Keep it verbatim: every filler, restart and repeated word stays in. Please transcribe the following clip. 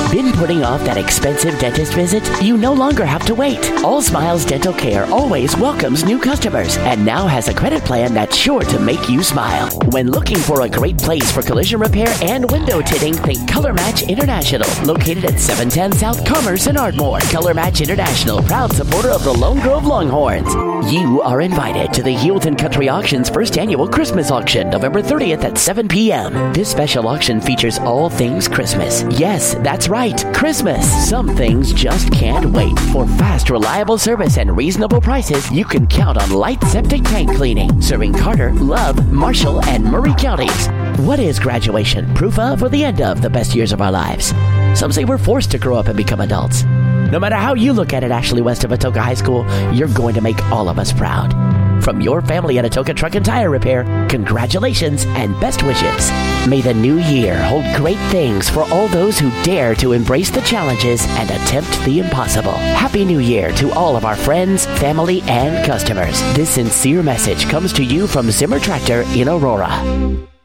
Been putting off that expensive dentist visit? You no longer have to wait. All Smiles Dental Care always welcomes new customers and now has a credit plan that's sure to make you smile. When looking for a great place for collision repair and window tinting, think Color Match International, located at seven ten South Commerce in Ardmore. Color Match International, proud supporter of the Lone Grove Longhorns. You are invited to the Heuvelton Country Auction's first annual Christmas auction, November thirtieth at seven p.m. This special auction features all things Christmas. Yes, that's right, Christmas. Some things just can't wait. For fast, reliable service and reasonable prices, you can count on Light Septic Tank Cleaning, serving Carter, Love, Marshall, and Murray counties. What is graduation? Proof of or the end of the best years of our lives? Some say we're forced to grow up and become adults. No matter how you look at it, Ashley West of Atoka High School, you're going to make all of us proud. From your family at Atoka Truck and Tire Repair, congratulations and best wishes. May the new year hold great things for all those who dare to embrace the challenges and attempt the impossible. Happy New Year to all of our friends, family, and customers. This sincere message comes to you from Zimmer Tractor in Aurora.